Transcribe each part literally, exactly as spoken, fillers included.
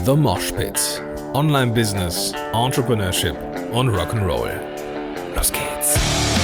The Mosh Pit. Online Business, Entrepreneurship und Rock'n'Roll. Los geht's.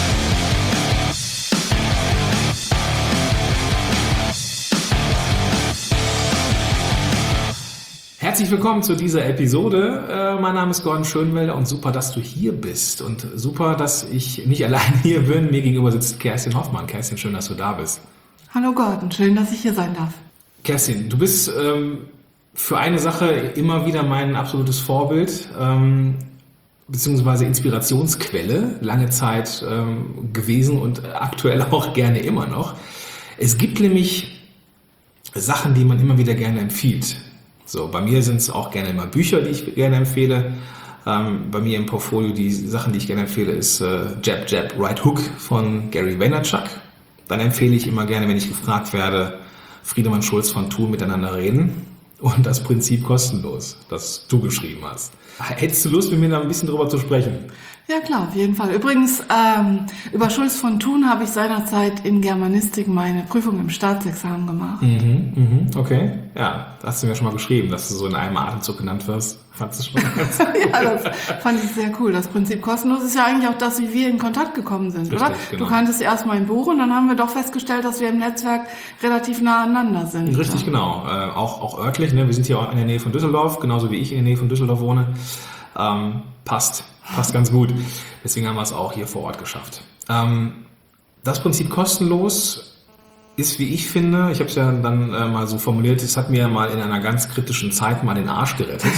Herzlich willkommen zu dieser Episode. Äh, mein Name ist Gordon Schönwelder und super, dass du hier bist. Und super, dass ich nicht alleine hier bin. Mir gegenüber sitzt Kerstin Hoffmann. Kerstin, schön, dass du da bist. Hallo Gordon, schön, dass ich hier sein darf. Kerstin, du bist ähm, für eine Sache immer wieder mein absolutes Vorbild, ähm, beziehungsweise Inspirationsquelle, lange Zeit ähm, gewesen und aktuell auch gerne immer noch. Es gibt nämlich Sachen, die man immer wieder gerne empfiehlt. So, bei mir sind es auch gerne immer Bücher, die ich gerne empfehle. Ähm, bei mir im Portfolio, die Sachen, die ich gerne empfehle, ist äh, Jab, Jab, Right Hook von Gary Vaynerchuk. Dann empfehle ich immer gerne, wenn ich gefragt werde, Friedemann Schulz von Thun miteinander reden und das Prinzip kostenlos, das du geschrieben hast. Hättest du Lust, mit mir da ein bisschen drüber zu sprechen? Ja klar, auf jeden Fall. Übrigens, ähm, über Schulz von Thun habe ich seinerzeit in Germanistik meine Prüfung im Staatsexamen gemacht. Mhm, mhm, okay. Ja, hast du mir schon mal geschrieben, dass du so in einem Atemzug genannt wirst. Fandest du schon ganz Ja, das fand ich sehr cool. Das Prinzip kostenlos ist ja eigentlich auch das, wie wir in Kontakt gekommen sind, Richtig, oder? Genau. Du kanntest erst mein Buch und dann haben wir doch festgestellt, dass wir im Netzwerk relativ nah aneinander sind. Richtig, genau. Äh, auch, auch örtlich, ne? Wir sind hier auch in der Nähe von Düsseldorf, genauso wie ich in der Nähe von Düsseldorf wohne. Ähm, passt. Passt ganz gut. Deswegen haben wir es auch hier vor Ort geschafft. Ähm, das Prinzip kostenlos ist, wie ich finde, ich habe es ja dann äh, mal so formuliert, es hat mir mal in einer ganz kritischen Zeit mal den Arsch gerettet.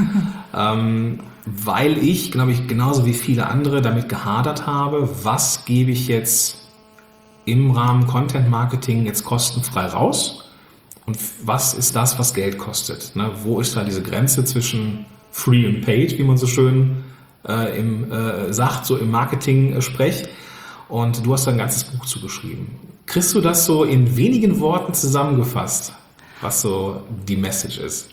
ähm, weil ich, glaube ich, genauso wie viele andere damit gehadert habe, was gebe ich jetzt im Rahmen Content Marketing jetzt kostenfrei raus und was ist das, was Geld kostet? Ne? Wo ist da diese Grenze zwischen free and paid, wie man so schön äh, im, äh, sagt, so im Marketing-Sprech. Und du hast da ein ganzes Buch zugeschrieben. Kriegst du das so in wenigen Worten zusammengefasst, was so die Message ist?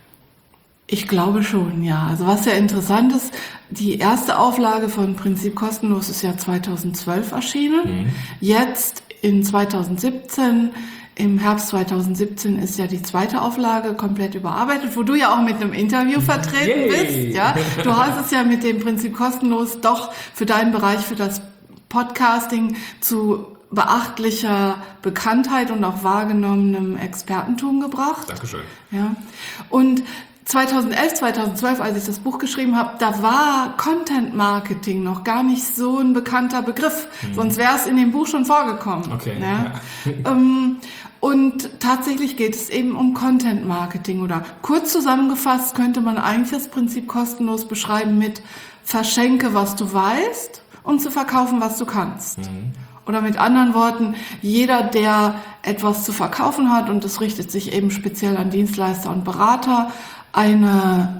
Ich glaube schon, ja. Also was ja interessant ist, die erste Auflage von Prinzip kostenlos ist ja zweitausendzwölf erschienen. Mhm. Jetzt in zweitausendsiebzehn, im Herbst zweitausendsiebzehn ist ja die zweite Auflage komplett überarbeitet, wo du ja auch mit einem Interview vertreten Yay. bist. Ja, du hast es ja mit dem Prinzip kostenlos doch für deinen Bereich, für das Podcasting zu beachtlicher Bekanntheit und auch wahrgenommenem Expertentum gebracht. Dankeschön. Ja. Und zweitausendelf, zweitausendzwölf, als ich das Buch geschrieben habe, da war Content Marketing noch gar nicht so ein bekannter Begriff. Mhm. Sonst wäre es in dem Buch schon vorgekommen. Okay. Ja? Ja. Und tatsächlich geht es eben um Content Marketing oder kurz zusammengefasst könnte man eigentlich das Prinzip kostenlos beschreiben mit verschenke, was du weißt, um zu verkaufen, was du kannst. Mhm. Oder mit anderen Worten, jeder, der etwas zu verkaufen hat, und das richtet sich eben speziell an Dienstleister und Berater, eine,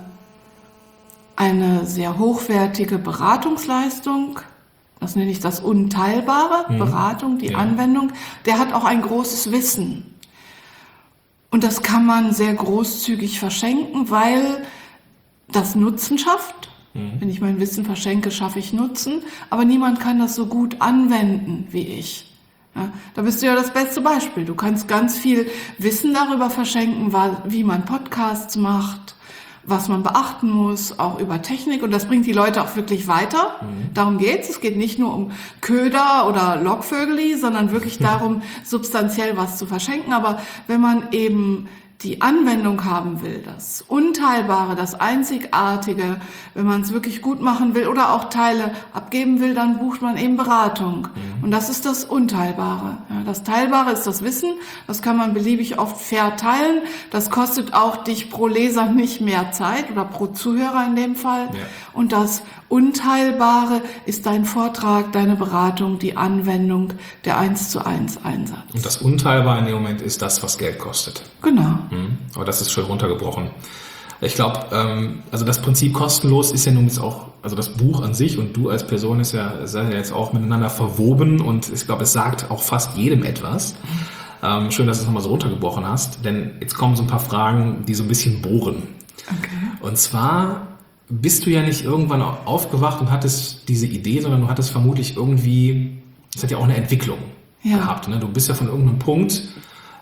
eine sehr hochwertige Beratungsleistung, das nenne ich das Unteilbare, mhm. Beratung, die ja. Anwendung, der hat auch ein großes Wissen. Und das kann man sehr großzügig verschenken, weil das Nutzen schafft. Mhm. Wenn ich mein Wissen verschenke, schaffe ich Nutzen, aber niemand kann das so gut anwenden wie ich. Ja, da bist du ja das beste Beispiel. Du kannst ganz viel Wissen darüber verschenken, wie man Podcasts macht, was man beachten muss, auch über Technik. Und das bringt die Leute auch wirklich weiter. Mhm. Darum geht's. Es geht nicht nur um Köder oder Lockvögeli, sondern wirklich darum, substanziell was zu verschenken. Aber wenn man eben die Anwendung haben will, das Unteilbare, das Einzigartige, wenn man es wirklich gut machen will oder auch Teile abgeben will, dann bucht man eben Beratung. Mhm. Und das ist das Unteilbare. Ja, das Teilbare ist das Wissen, das kann man beliebig oft verteilen. Das kostet auch dich pro Leser nicht mehr Zeit oder pro Zuhörer in dem Fall. Ja. Und das Unteilbare ist dein Vortrag, deine Beratung, die Anwendung, der eins zu eins Einsatz. Und das Unteilbare in dem Moment ist das, was Geld kostet. Genau. Mhm. Aber das ist schön runtergebrochen. Ich glaube, ähm, also das Prinzip kostenlos ist ja nun jetzt auch, also das Buch an sich und du als Person ist ja, seid ja jetzt auch miteinander verwoben und ich glaube, es sagt auch fast jedem etwas. Ähm, schön, dass du es nochmal so runtergebrochen hast, denn jetzt kommen so ein paar Fragen, die so ein bisschen bohren. Okay. Und zwar bist du ja nicht irgendwann aufgewacht und hattest diese Idee, sondern du hattest vermutlich irgendwie, das hat ja auch eine Entwicklung ja. gehabt. Ne? Du bist ja von irgendeinem Punkt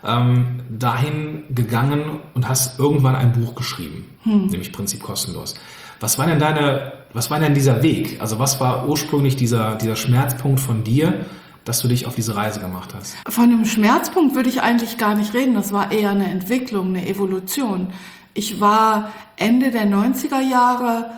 ähm, dahin gegangen und hast irgendwann ein Buch geschrieben, hm. nämlich Prinzip kostenlos. Was war denn deine, was war denn dieser Weg? Also was war ursprünglich dieser, dieser Schmerzpunkt von dir, dass du dich auf diese Reise gemacht hast? Von einem Schmerzpunkt würde ich eigentlich gar nicht reden. Das war eher eine Entwicklung, eine Evolution. Ich war Ende der neunziger Jahre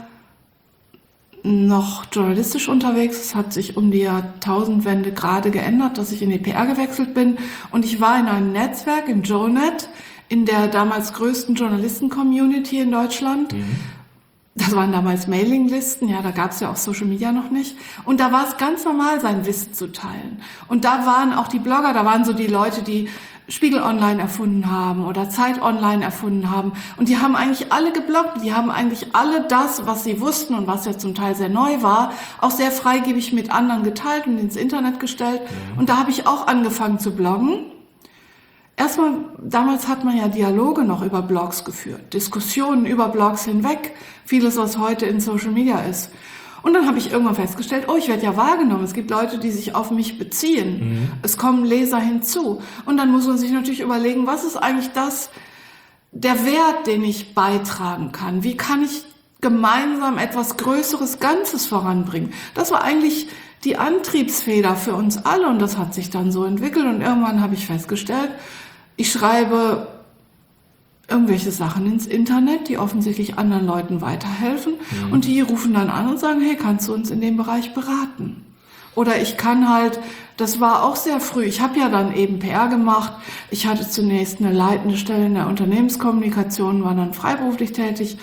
noch journalistisch unterwegs. Es hat sich um die Jahrtausendwende gerade geändert, dass ich in die P R gewechselt bin. Und ich war in einem Netzwerk, im JoeNet, in der damals größten Journalisten-Community in Deutschland. Mhm. Das waren damals Mailinglisten, ja, da gab es ja auch Social Media noch nicht. Und da war es ganz normal, sein Wissen zu teilen. Und da waren auch die Blogger, da waren so die Leute, die Spiegel Online erfunden haben oder Zeit Online erfunden haben. Und die haben eigentlich alle gebloggt, die haben eigentlich alle das, was sie wussten und was ja zum Teil sehr neu war, auch sehr freigebig mit anderen geteilt und ins Internet gestellt. Mhm. Und da habe ich auch angefangen zu bloggen. Erstmal, damals hat man ja Dialoge noch über Blogs geführt, Diskussionen über Blogs hinweg, vieles, was heute in Social Media ist. Und dann habe ich irgendwann festgestellt, oh, ich werde ja wahrgenommen, es gibt Leute, die sich auf mich beziehen, mhm. es kommen Leser hinzu. Und dann muss man sich natürlich überlegen, was ist eigentlich das, der Wert, den ich beitragen kann? Wie kann ich gemeinsam etwas Größeres, Ganzes voranbringen? Das war eigentlich die Antriebsfeder für uns alle und das hat sich dann so entwickelt. Und irgendwann habe ich festgestellt, ich schreibe irgendwelche Sachen ins Internet, die offensichtlich anderen Leuten weiterhelfen. Mhm. Und die rufen dann an und sagen, hey, kannst du uns in dem Bereich beraten? Oder ich kann halt, das war auch sehr früh, ich habe ja dann eben P R gemacht. Ich hatte zunächst eine leitende Stelle in der Unternehmenskommunikation, war dann freiberuflich tätig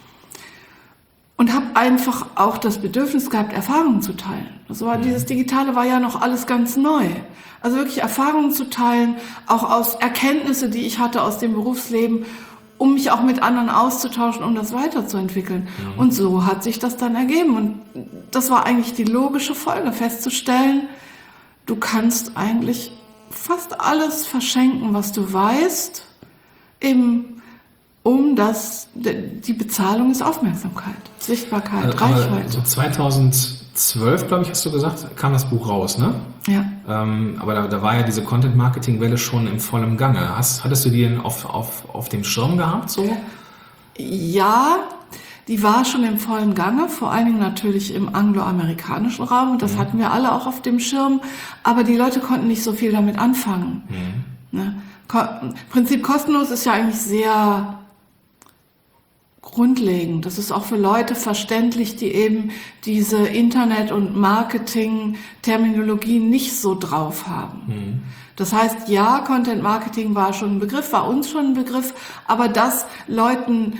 und habe einfach auch das Bedürfnis gehabt, Erfahrungen zu teilen. Das war, dieses Digitale war ja noch alles ganz neu. Also wirklich Erfahrungen zu teilen, auch aus Erkenntnisse, die ich hatte aus dem Berufsleben, um mich auch mit anderen auszutauschen, um das weiterzuentwickeln. Mhm. Und so hat sich das dann ergeben. Und das war eigentlich die logische Folge, festzustellen, du kannst eigentlich fast alles verschenken, was du weißt, eben um das, die Bezahlung ist Aufmerksamkeit, Sichtbarkeit, also, Reichweite. So zweitausendzwölf, glaube ich, hast du gesagt, kam das Buch raus, ne? Ja. Ähm, aber da, da war ja diese Content-Marketing-Welle schon im vollen Gange. Hast, hattest du die denn auf, auf, auf dem Schirm gehabt, so? Ja, die war schon im vollen Gange, vor allen Dingen natürlich im angloamerikanischen Raum. Das mhm. hatten wir alle auch auf dem Schirm. Aber die Leute konnten nicht so viel damit anfangen. Mhm. Ne? Ko- Prinzip kostenlos ist ja eigentlich sehr grundlegend. Das ist auch für Leute verständlich, die eben diese Internet- und Marketing-Terminologie nicht so drauf haben. Mhm. Das heißt, ja, Content Marketing war schon ein Begriff, war uns schon ein Begriff, aber das Leuten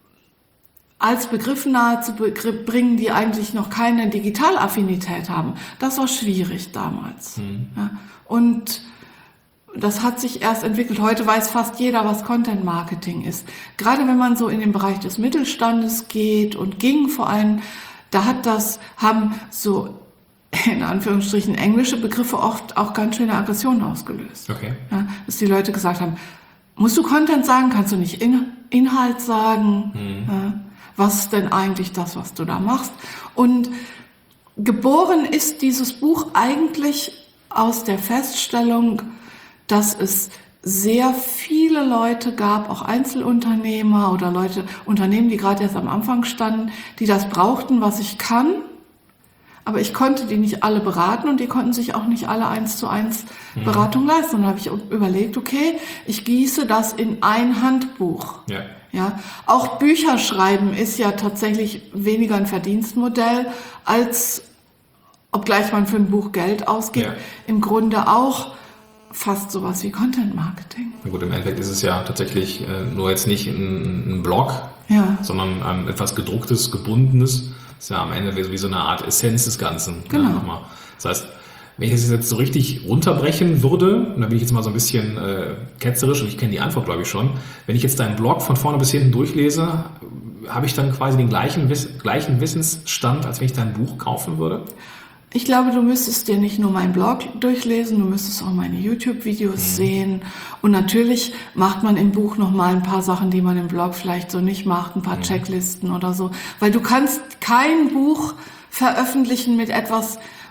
als Begriff nahe zu bringen, die eigentlich noch keine Digitalaffinität haben, das war schwierig damals. Mhm. Ja, und das hat sich erst entwickelt. Heute weiß fast jeder, was Content Marketing ist. Gerade wenn man so in den Bereich des Mittelstandes geht und ging vor allem, da hat das, haben so in Anführungsstrichen englische Begriffe oft auch ganz schöne Aggressionen ausgelöst. Okay. Ja, dass die Leute gesagt haben, musst du Content sagen, kannst du nicht In- Inhalt sagen? Mhm. Ja, was ist denn eigentlich das, was du da machst? Und geboren ist dieses Buch eigentlich aus der Feststellung, dass es sehr viele Leute gab, auch Einzelunternehmer oder Leute, Unternehmen, die gerade erst am Anfang standen, die das brauchten, was ich kann. Aber ich konnte die nicht alle beraten und die konnten sich auch nicht alle eins zu eins mhm. Beratung leisten. Und dann habe ich überlegt, okay, ich gieße das in ein Handbuch. Ja. Ja, auch Bücher schreiben ist ja tatsächlich weniger ein Verdienstmodell, als obgleich man für ein Buch Geld ausgibt, ja. im Grunde auch fast sowas wie Content Marketing. Na gut, im Endeffekt ist es ja tatsächlich äh, nur jetzt nicht ein, ein Blog, ja. sondern ähm, etwas gedrucktes, gebundenes. Das ist ja am Ende wie, wie so eine Art Essenz des Ganzen. Genau. Ne, nochmal. Das heißt, wenn ich es jetzt so richtig runterbrechen würde, und da bin ich jetzt mal so ein bisschen äh, ketzerisch und ich kenne die Antwort, glaube ich, schon, wenn ich jetzt deinen Blog von vorne bis hinten durchlese, habe ich dann quasi den gleichen, Wiss- gleichen Wissensstand, als wenn ich dein Buch kaufen würde? Ich glaube, du müsstest dir nicht nur meinen Blog durchlesen, du müsstest auch meine YouTube-Videos mhm. sehen. Und natürlich macht man im Buch noch mal ein paar Sachen, die man im Blog vielleicht so nicht macht, ein paar mhm. Checklisten oder so. Weil du kannst kein Buch veröffentlichen mit etwas,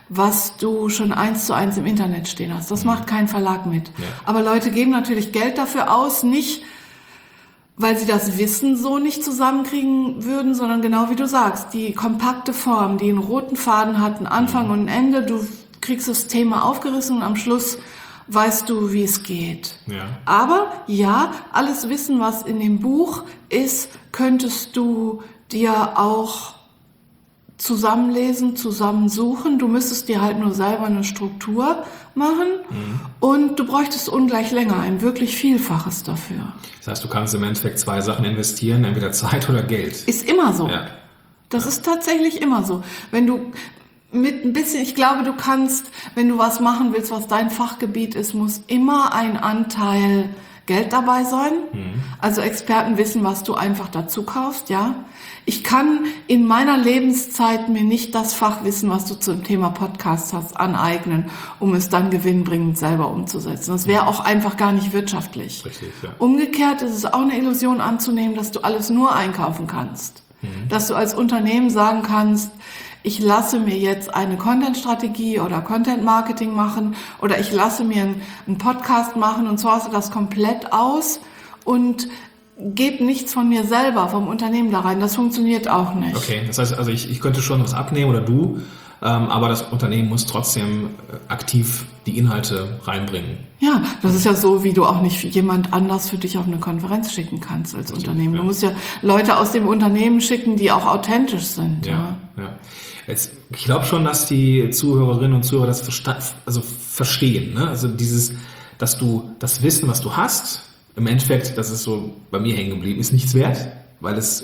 was du schon eins zu eins im Internet stehen hast. Das mhm. macht kein Verlag mit. Ja. Aber Leute geben natürlich Geld dafür aus, nicht weil sie das Wissen so nicht zusammenkriegen würden, sondern genau wie du sagst, die kompakte Form, die einen roten Faden hat, einen Anfang mhm. und ein Ende, du kriegst das Thema aufgerissen und am Schluss weißt du, wie es geht. Ja. Aber ja, alles Wissen, was in dem Buch ist, könntest du dir auch zusammenlesen, zusammensuchen. Du müsstest dir halt nur selber eine Struktur machen mhm. und du bräuchtest ungleich länger, ein wirklich Vielfaches dafür. Das heißt, du kannst im Endeffekt zwei Sachen investieren, entweder Zeit oder Geld. Ist immer so. Ja. Das ja. ist tatsächlich immer so. Wenn du mit ein bisschen, ich glaube, du kannst, wenn du was machen willst, was dein Fachgebiet ist, muss immer ein Anteil Geld dabei sein. Mhm. Also Experten wissen, was du einfach dazu kaufst, ja. Ich kann in meiner Lebenszeit mir nicht das Fachwissen, was du zum Thema Podcast hast, aneignen, um es dann gewinnbringend selber umzusetzen. Das wäre auch einfach gar nicht wirtschaftlich. Richtig, ja. Umgekehrt ist es auch eine Illusion anzunehmen, dass du alles nur einkaufen kannst. Mhm. Dass du als Unternehmen sagen kannst, ich lasse mir jetzt eine Content-Strategie oder Content-Marketing machen oder ich lasse mir einen, einen Podcast machen und source das komplett aus und gebe nichts von mir selber, vom Unternehmen da rein. Das funktioniert auch nicht. Okay, das heißt, also ich, ich könnte schon was abnehmen oder du, ähm, aber das Unternehmen muss trotzdem äh, aktiv die Inhalte reinbringen. Ja, das ist ja so, wie du auch nicht jemand anders für dich auf eine Konferenz schicken kannst als Richtig, Unternehmen. Du ja. musst ja Leute aus dem Unternehmen schicken, die auch authentisch sind. Ja, ja. ja. Jetzt, ich glaube schon, dass die Zuhörerinnen und Zuhörer das versta- also verstehen. Ne? Also dieses, dass du das Wissen, was du hast, im Endeffekt, das ist so bei mir hängen geblieben, ist nichts wert, weil es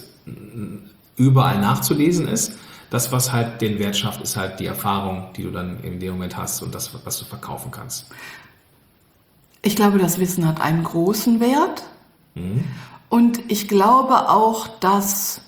überall nachzulesen ist. Das, was halt den Wert schafft, ist halt die Erfahrung, die du dann in dem Moment hast und das, was du verkaufen kannst. Ich glaube, das Wissen hat einen großen Wert. Mhm. Und ich glaube auch, dass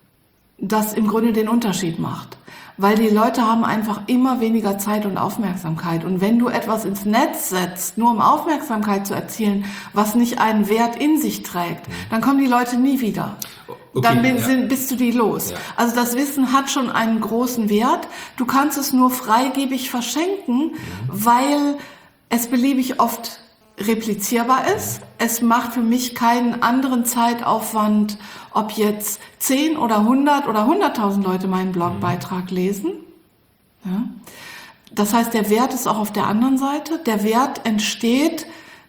das im Grunde den Unterschied macht. Weil die Leute haben einfach immer weniger Zeit und Aufmerksamkeit. Und wenn du etwas ins Netz setzt, nur um Aufmerksamkeit zu erzielen, was nicht einen Wert in sich trägt, dann kommen die Leute nie wieder. Okay, dann bin, ja. sind, bist du die los. Ja. Also das Wissen hat schon einen großen Wert. Du kannst es nur freigebig verschenken, mhm. weil es beliebig oft replizierbar ist. Es macht für mich keinen anderen Zeitaufwand, ob jetzt zehn oder hundert oder hunderttausend Leute meinen Blogbeitrag lesen. Ja. Das heißt, der Wert ist auch auf der anderen Seite. Der Wert entsteht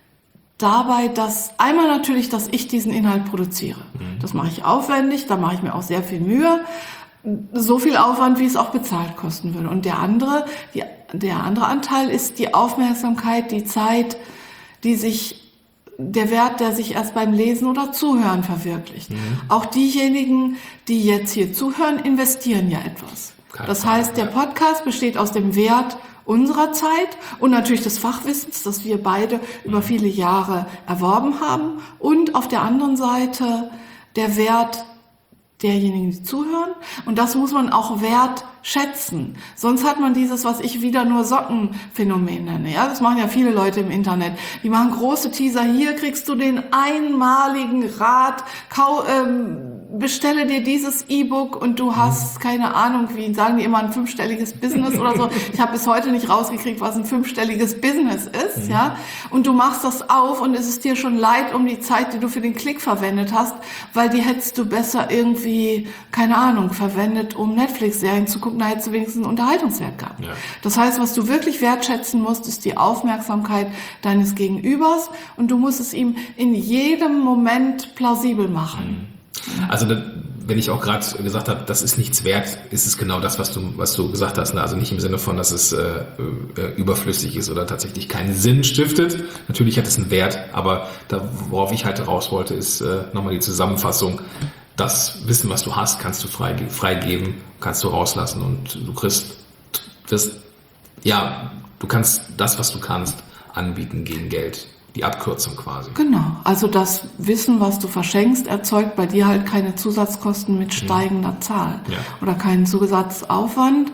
dabei, dass einmal natürlich, dass ich diesen Inhalt produziere. Mhm. Das mache ich aufwendig, da mache ich mir auch sehr viel Mühe. So viel Aufwand, wie es auch bezahlt kosten würde. Und der andere, die, der andere Anteil ist die Aufmerksamkeit, die Zeit, die sich, der Wert, der sich erst beim Lesen oder Zuhören verwirklicht. Mhm. Auch diejenigen, die jetzt hier zuhören, investieren ja etwas. Keine das Frage, heißt, der Podcast besteht aus dem Wert unserer Zeit und natürlich des Fachwissens, das wir beide mhm. über viele Jahre erworben haben. Und auf der anderen Seite der Wert derjenigen, die zuhören. Und das muss man auch wertschätzen. Sonst hat man dieses, was ich wieder nur Sockenphänomen nenne. Ja, das machen ja viele Leute im Internet. Die machen große Teaser. Hier kriegst du den einmaligen Rat. Kau, ähm, bestelle dir dieses E-Book und du hast, keine Ahnung, wie sagen die immer, ein fünfstelliges Business oder so. Ich habe bis heute nicht rausgekriegt, was ein fünfstelliges Business ist. Mhm. Ja, und du machst das auf und es ist dir schon leid um die Zeit, die du für den Klick verwendet hast, weil die hättest du besser irgendwie, keine Ahnung, verwendet, um Netflix-Serien zu gucken. Da hättest du wenigstens einen Unterhaltungswert gehabt. Ja. Das heißt, was du wirklich wertschätzen musst, ist die Aufmerksamkeit deines Gegenübers und du musst es ihm in jedem Moment plausibel machen. Mhm. Also wenn ich auch gerade gesagt habe, das ist nichts wert, ist es genau das, was du was du gesagt hast. Ne? Also nicht im Sinne von, dass es äh, äh, überflüssig ist oder tatsächlich keinen Sinn stiftet. Natürlich hat es einen Wert, aber da, worauf ich halt raus wollte, ist äh, nochmal die Zusammenfassung. Das Wissen, was du hast, kannst du freigeben, freigeben, kannst du rauslassen und du kriegst das, ja, du kannst das, was du kannst, anbieten gegen Geld. Die Abkürzung quasi. Genau, also das Wissen, was du verschenkst, erzeugt bei dir halt keine Zusatzkosten mit steigender mhm. Zahl ja. oder keinen Zusatzaufwand.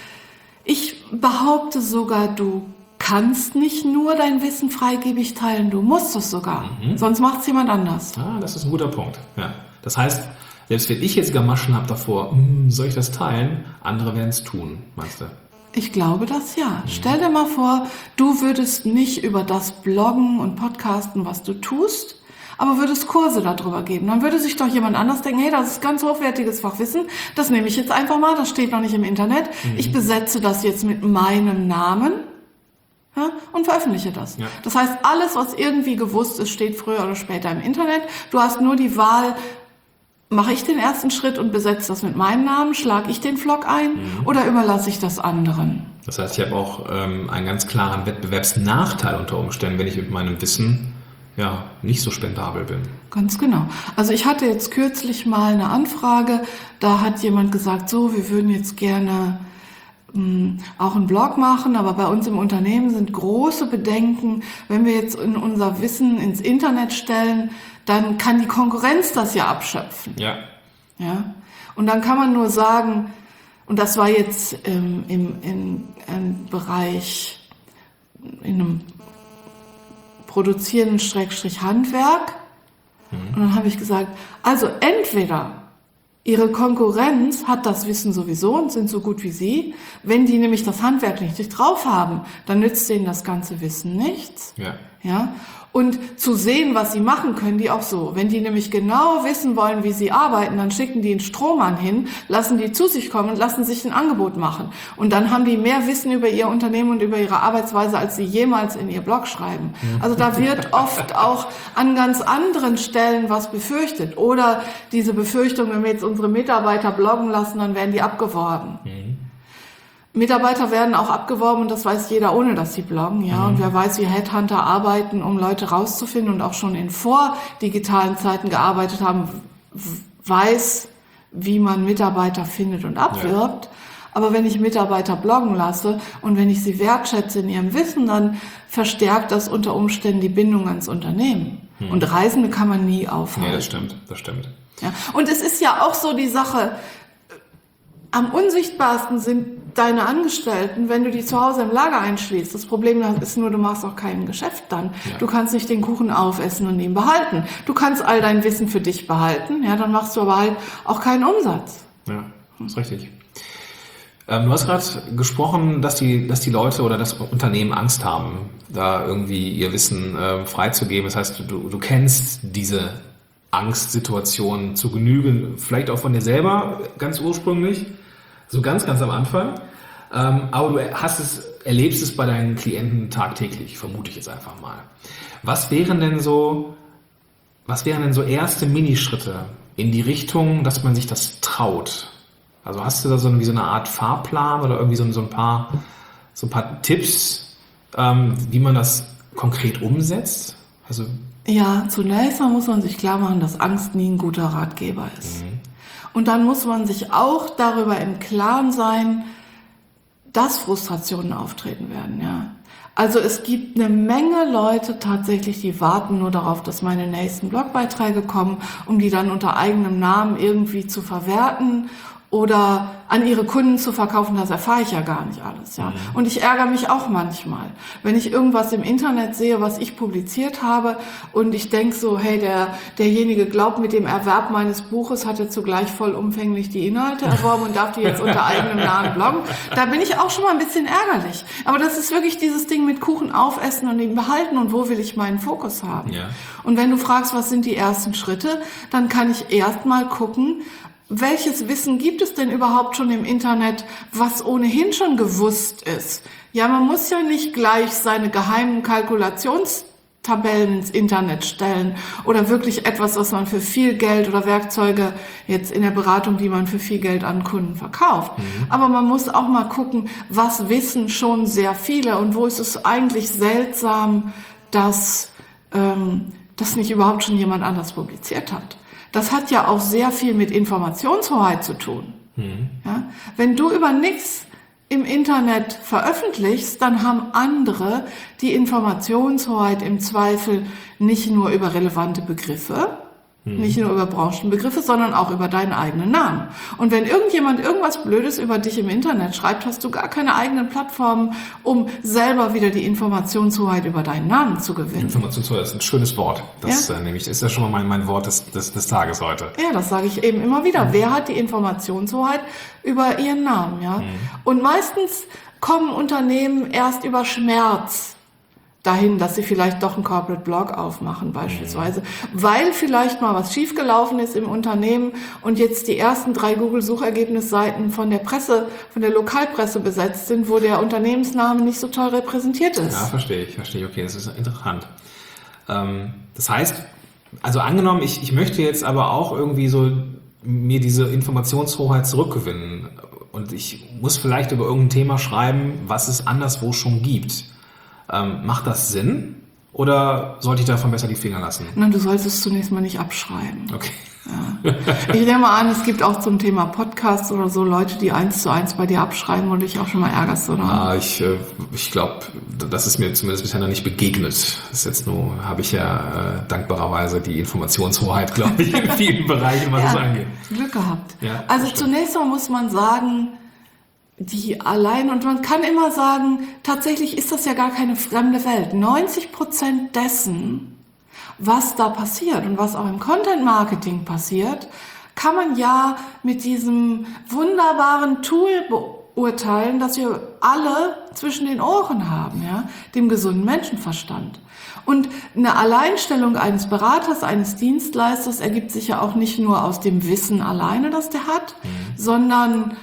Ich behaupte sogar, du kannst nicht nur dein Wissen freigebig teilen, du musst es sogar, mhm. sonst macht es jemand anders. Ah, das ist ein guter Punkt. Ja. Das heißt, selbst wenn ich jetzt Gamaschen habe davor, hm, soll ich das teilen? Andere werden es tun, meinst du? Ich glaube das ja. Stell dir mal vor, du würdest nicht über das bloggen und podcasten, was du tust, aber würdest Kurse darüber geben. Dann würde sich doch jemand anders denken, hey, das ist ganz hochwertiges Fachwissen, das nehme ich jetzt einfach mal, das steht noch nicht im Internet. Mhm. Ich besetze das jetzt mit meinem Namen, ja, und veröffentliche das. Ja. Das heißt, alles, was irgendwie gewusst ist, steht früher oder später im Internet. Du hast nur die Wahl, mache ich den ersten Schritt und besetze das mit meinem Namen, schlage ich den Vlog ein, mhm, oder überlasse ich das anderen? Das heißt, ich habe auch ähm, einen ganz klaren Wettbewerbsnachteil unter Umständen, wenn ich mit meinem Wissen ja nicht so spendabel bin. Ganz genau. Also ich hatte jetzt kürzlich mal eine Anfrage, da hat jemand gesagt, so, wir würden jetzt gerne mh, auch einen Blog machen, aber bei uns im Unternehmen sind große Bedenken, wenn wir jetzt in unser Wissen ins Internet stellen, dann kann die Konkurrenz das ja abschöpfen. Ja. Ja. Und dann kann man nur sagen, und das war jetzt ähm, im, in einem Bereich, in einem produzierenden Schrägstrich Handwerk. Mhm. Und dann habe ich gesagt, also entweder ihre Konkurrenz hat das Wissen sowieso und sind so gut wie sie. Wenn die nämlich das Handwerk nicht drauf haben, dann nützt denen das ganze Wissen nichts. Ja. Ja. Und zu sehen, was sie machen, können die auch so. Wenn die nämlich genau wissen wollen, wie sie arbeiten, dann schicken die einen Strohmann hin, lassen die zu sich kommen und lassen sich ein Angebot machen. Und dann haben die mehr Wissen über ihr Unternehmen und über ihre Arbeitsweise, als sie jemals in ihr Blog schreiben. Also da wird oft auch an ganz anderen Stellen was befürchtet. Oder diese Befürchtung, wenn wir jetzt unsere Mitarbeiter bloggen lassen, dann werden die abgeworben. Mhm. Mitarbeiter werden auch abgeworben und das weiß jeder, ohne dass sie bloggen, ja. Mhm. Und wer weiß, wie Headhunter arbeiten, um Leute rauszufinden und auch schon in vordigitalen Zeiten gearbeitet haben, weiß, wie man Mitarbeiter findet und abwirbt. Ja. Aber wenn ich Mitarbeiter bloggen lasse und wenn ich sie wertschätze in ihrem Wissen, dann verstärkt das unter Umständen die Bindung ans Unternehmen. Mhm. Und Reisende kann man nie aufhalten. Ja, das stimmt, das stimmt. Ja. Und es ist ja auch so die Sache, am unsichtbarsten sind deine Angestellten, wenn du die zu Hause im Lager einschließt. Das Problem ist nur, du machst auch kein Geschäft dann. Ja. Du kannst nicht den Kuchen aufessen und ihn behalten. Du kannst all dein Wissen für dich behalten, ja, dann machst du aber halt auch keinen Umsatz. Ja, das ist richtig. Ähm, du hast gerade gesprochen, dass die, dass die Leute oder das Unternehmen Angst haben, da irgendwie ihr Wissen äh, freizugeben. Das heißt, du, du kennst diese Angstsituation zu Genüge, vielleicht auch von dir selber ganz ursprünglich, so ganz, ganz am Anfang. Ähm, aber du hast es, erlebst es bei deinen Klienten tagtäglich, vermute ich jetzt einfach mal. Was wären denn so, was wären denn so erste Minischritte in die Richtung, dass man sich das traut? Also hast du da so irgendwie so eine Art Fahrplan oder irgendwie so, so ein paar, so ein paar Tipps, ähm, wie man das konkret umsetzt? Also ja, zunächst mal muss man sich klar machen, dass Angst nie ein guter Ratgeber ist. Mhm. Und dann muss man sich auch darüber im Klaren sein, dass Frustrationen auftreten werden, ja. Also es gibt eine Menge Leute tatsächlich, die warten nur darauf, dass meine nächsten Blogbeiträge kommen, um die dann unter eigenem Namen irgendwie zu verwerten oder an ihre Kunden zu verkaufen. Das erfahre ich ja gar nicht alles, ja. Mhm. Und ich ärgere mich auch manchmal, wenn ich irgendwas im Internet sehe, was ich publiziert habe und ich denke so, hey, der derjenige glaubt, mit dem Erwerb meines Buches hat er zugleich vollumfänglich die Inhalte erworben und darf die jetzt unter eigenem Namen bloggen. Da bin ich auch schon mal ein bisschen ärgerlich. Aber das ist wirklich dieses Ding mit Kuchen aufessen und ihn behalten und wo will ich meinen Fokus haben. Ja. Und wenn du fragst, was sind die ersten Schritte, dann kann ich erst mal gucken, welches Wissen gibt es denn überhaupt schon im Internet, was ohnehin schon gewusst ist? Ja, man muss ja nicht gleich seine geheimen Kalkulationstabellen ins Internet stellen oder wirklich etwas, was man für viel Geld oder Werkzeuge jetzt in der Beratung, die man für viel Geld an Kunden verkauft. Mhm. Aber man muss auch mal gucken, was wissen schon sehr viele und wo ist es eigentlich seltsam, dass ähm, das nicht überhaupt schon jemand anders publiziert hat. Das hat ja auch sehr viel mit Informationshoheit zu tun. Mhm. Ja? Wenn du über nichts im Internet veröffentlichst, dann haben andere die Informationshoheit im Zweifel nicht nur über relevante Begriffe, Hm. Nicht nur über Branchenbegriffe, sondern auch über deinen eigenen Namen. Und wenn irgendjemand irgendwas Blödes über dich im Internet schreibt, hast du gar keine eigenen Plattformen, um selber wieder die Informationshoheit über deinen Namen zu gewinnen. Informationshoheit ist ein schönes Wort. Das ja? äh, nämlich ist ja schon mal mein, mein Wort des, des, des Tages heute. Ja, das sage ich eben immer wieder. Mhm. Wer hat die Informationshoheit über ihren Namen? Ja? Mhm. Und meistens kommen Unternehmen erst über Schmerz dahin, dass sie vielleicht doch einen Corporate Blog aufmachen beispielsweise, mhm. weil vielleicht mal was schiefgelaufen ist im Unternehmen und jetzt die ersten drei Google-Suchergebnisseiten von der Presse, von der Lokalpresse besetzt sind, wo der Unternehmensname nicht so toll repräsentiert ist. Ja, verstehe ich, verstehe ich. Okay, das ist interessant. Ähm, das heißt, also angenommen, ich, ich möchte jetzt aber auch irgendwie so mir diese Informationshoheit zurückgewinnen und ich muss vielleicht über irgendein Thema schreiben, was es anderswo schon gibt. Ähm, macht das Sinn oder sollte ich davon besser die Finger lassen? Nein, du solltest es zunächst mal nicht abschreiben. Okay. Ja. Ich nehme an, es gibt auch zum Thema Podcasts oder so Leute, die eins zu eins bei dir abschreiben und dich auch schon mal ärgerst, oder? Ja, ich, ich glaube, das ist mir zumindest bisher noch nicht begegnet. Das ist jetzt nur, habe ich ja äh, dankbarerweise die Informationshoheit, glaube ich, in vielen Bereichen, was ja, es angeht. Glück gehabt. Ja, also zunächst mal muss man sagen, die allein, und man kann immer sagen, tatsächlich ist das ja gar keine fremde Welt. neunzig Prozent dessen, was da passiert und was auch im Content-Marketing passiert, kann man ja mit diesem wunderbaren Tool beurteilen, das wir alle zwischen den Ohren haben, ja, dem gesunden Menschenverstand. Und eine Alleinstellung eines Beraters, eines Dienstleisters ergibt sich ja auch nicht nur aus dem Wissen alleine, das der hat, mhm. sondern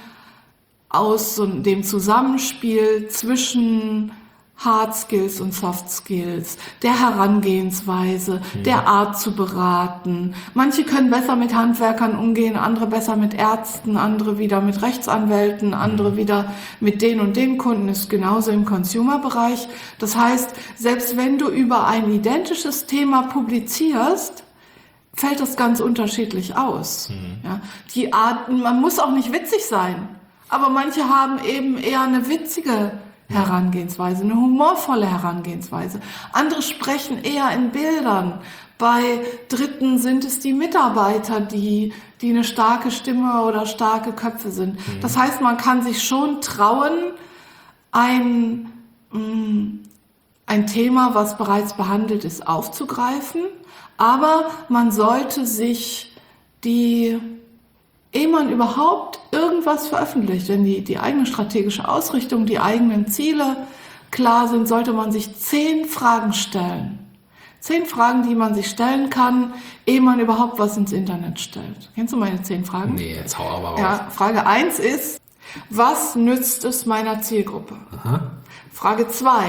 aus so dem Zusammenspiel zwischen Hard Skills und Soft Skills, der Herangehensweise, mhm. der Art zu beraten. Manche können besser mit Handwerkern umgehen, andere besser mit Ärzten, andere wieder mit Rechtsanwälten, andere mhm. wieder mit den und den Kunden, ist genauso im Consumer-Bereich. Das heißt, selbst wenn du über ein identisches Thema publizierst, fällt das ganz unterschiedlich aus. Mhm. Ja, die Art, man muss auch nicht witzig sein. Aber manche haben eben eher eine witzige Herangehensweise, eine humorvolle Herangehensweise. Andere sprechen eher in Bildern. Bei Dritten sind es die Mitarbeiter, die, die eine starke Stimme oder starke Köpfe sind. Mhm. Das heißt, man kann sich schon trauen, ein, ein Thema, was bereits behandelt ist, aufzugreifen. Aber man sollte sich die... Ehe man überhaupt irgendwas veröffentlicht, wenn die, die eigene strategische Ausrichtung, die eigenen Ziele klar sind, sollte man sich zehn Fragen stellen. Zehn Fragen, die man sich stellen kann, ehe man überhaupt was ins Internet stellt. Kennst du meine zehn Fragen? Nee, jetzt hau aber raus. Ja, Frage eins ist, was nützt es meiner Zielgruppe? Aha. Frage zwei.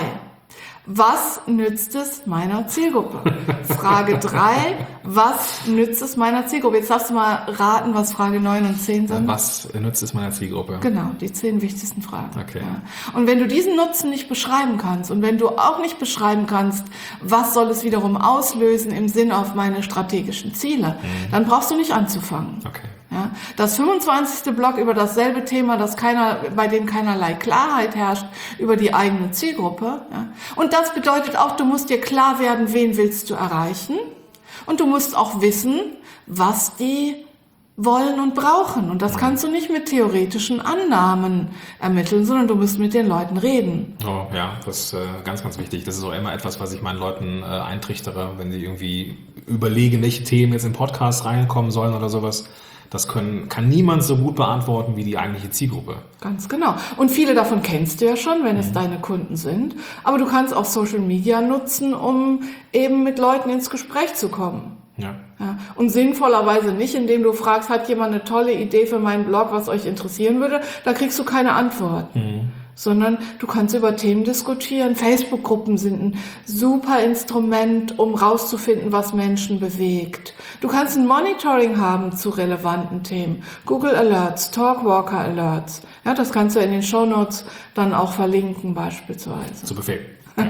Was nützt es meiner Zielgruppe? Frage drei. Was nützt es meiner Zielgruppe? Jetzt darfst du mal raten, was Frage neun und zehn sind. Was nützt es meiner Zielgruppe? Genau, die zehn wichtigsten Fragen. Okay. Ja. Und wenn du diesen Nutzen nicht beschreiben kannst und wenn du auch nicht beschreiben kannst, was soll es wiederum auslösen im Sinn auf meine strategischen Ziele, mhm. dann brauchst du nicht anzufangen. Okay. Ja, das fünfundzwanzigste Blog über dasselbe Thema, das keiner, bei dem keinerlei Klarheit herrscht über die eigene Zielgruppe. Ja. Und das bedeutet auch, du musst dir klar werden, wen willst du erreichen. Und du musst auch wissen, was die wollen und brauchen. Und das kannst du nicht mit theoretischen Annahmen ermitteln, sondern du musst mit den Leuten reden. Oh ja, das ist äh, ganz, ganz wichtig. Das ist auch immer etwas, was ich meinen Leuten äh, eintrichtere, wenn sie irgendwie überlegen, welche Themen jetzt im Podcast reinkommen sollen oder sowas. Das können, kann niemand so gut beantworten wie die eigentliche Zielgruppe. Ganz genau. Und viele davon kennst du ja schon, wenn es mhm. deine Kunden sind. Aber du kannst auch Social Media nutzen, um eben mit Leuten ins Gespräch zu kommen. Ja. Ja. Und sinnvollerweise nicht, indem du fragst, hat jemand eine tolle Idee für meinen Blog, was euch interessieren würde? Da kriegst du keine Antwort. Mhm. Sondern du kannst über Themen diskutieren. Facebook-Gruppen sind ein super Instrument, um rauszufinden, was Menschen bewegt. Du kannst ein Monitoring haben zu relevanten Themen. Google Alerts, Talkwalker Alerts. Ja, das kannst du in den Shownotes dann auch verlinken beispielsweise. Zu Befehl. Ja.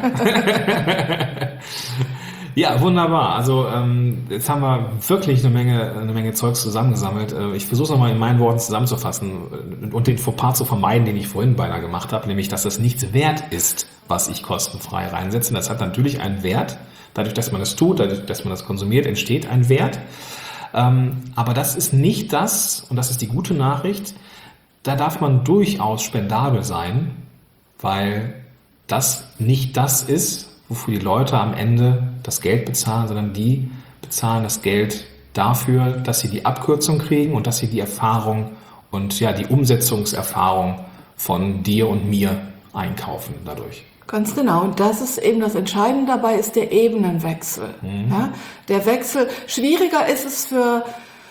Ja, wunderbar. Also ähm, jetzt haben wir wirklich eine Menge, eine Menge Zeugs zusammengesammelt. Äh, ich versuche es nochmal in meinen Worten zusammenzufassen und den Fauxpas zu vermeiden, den ich vorhin beinahe gemacht habe, nämlich, dass das nichts wert ist, was ich kostenfrei reinsetze. Das hat natürlich einen Wert. Dadurch, dass man das tut, dadurch, dass man das konsumiert, entsteht ein Wert. Ähm, aber das ist nicht das, und das ist die gute Nachricht, da darf man durchaus spendabel sein, weil das nicht das ist, wofür die Leute am Ende das Geld bezahlen, sondern die bezahlen das Geld dafür, dass sie die Abkürzung kriegen und dass sie die Erfahrung und ja die Umsetzungserfahrung von dir und mir einkaufen dadurch. Ganz genau. Und das ist eben das Entscheidende dabei, ist der Ebenenwechsel. Mhm. Ja, der Wechsel. Schwieriger ist es für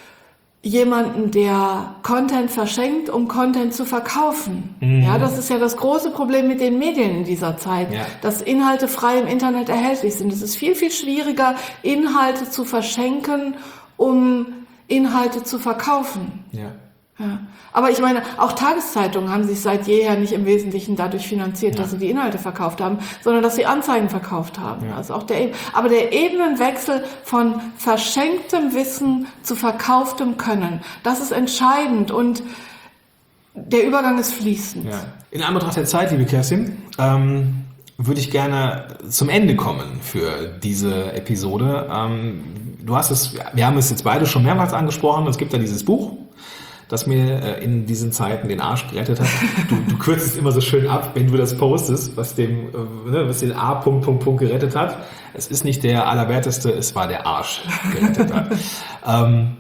jemanden, der Content verschenkt, um Content zu verkaufen. Mhm. Ja, das ist ja das große Problem mit den Medien in dieser Zeit, ja. dass Inhalte frei im Internet erhältlich sind. Es ist viel, viel schwieriger, Inhalte zu verschenken, um Inhalte zu verkaufen. Ja. Ja. Aber ich meine, auch Tageszeitungen haben sich seit jeher nicht im Wesentlichen dadurch finanziert, ja. dass sie die Inhalte verkauft haben, sondern dass sie Anzeigen verkauft haben. Ja. Also auch der, aber der Ebenenwechsel von verschenktem Wissen zu verkauftem Können, das ist entscheidend und der Übergang ist fließend. Ja. In Anbetracht der Zeit, liebe Kerstin, ähm, würde ich gerne zum Ende kommen für diese Episode. Ähm, du hast es, wir haben es jetzt beide schon mehrmals angesprochen, es gibt ja dieses Buch, das mir äh, in diesen Zeiten den Arsch gerettet hat. Du, du kürzt es immer so schön ab, wenn du das postest, was dem, äh, ne, was den A. Punkt, Punkt, Punkt gerettet hat. Es ist nicht der Allerwerteste, es war der Arsch gerettet hat. ähm,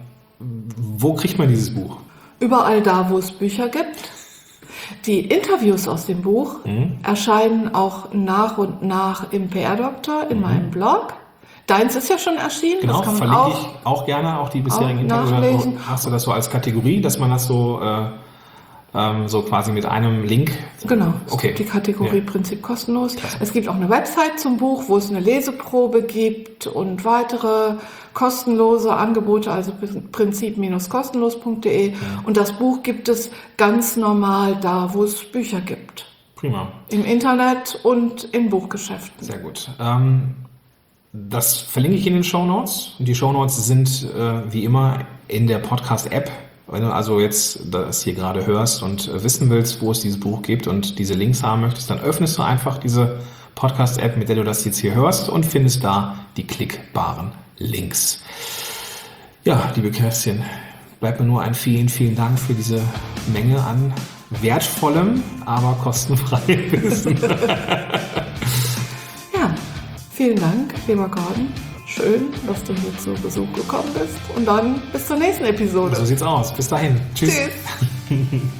wo kriegt man dieses Buch? Überall da, wo es Bücher gibt. Die Interviews aus dem Buch mhm. erscheinen auch nach und nach im P R-Doktor, in mhm. meinem Blog. Deins ist ja schon erschienen. Genau, das kann man verlinke auch, ich auch gerne, auch die bisherigen Interviews. Hast du das so als Kategorie, dass man das so, äh, ähm, so quasi mit einem Link... Genau, es okay. gibt die Kategorie ja. Prinzip kostenlos. Klasse. Es gibt auch eine Website zum Buch, wo es eine Leseprobe gibt und weitere kostenlose Angebote, also prinzip kostenlos punkt de. Ja. Und das Buch gibt es ganz normal da, wo es Bücher gibt. Prima. Im Internet und in Buchgeschäften. Sehr gut. Ähm, Das verlinke ich in den Shownotes. Die Shownotes sind äh, wie immer in der Podcast-App. Wenn du also jetzt das hier gerade hörst und äh, wissen willst, wo es dieses Buch gibt und diese Links haben möchtest, dann öffnest du einfach diese Podcast-App, mit der du das jetzt hier hörst und findest da die klickbaren Links. Ja, liebe Kerstin, bleibt mir nur ein vielen, vielen Dank für diese Menge an wertvollem, aber kostenfreiem Wissen. Vielen Dank, lieber Gordon. Schön, dass du hier zu Besuch gekommen bist. Und dann bis zur nächsten Episode. So sieht's aus. Bis dahin. Tschüss. Tschüss.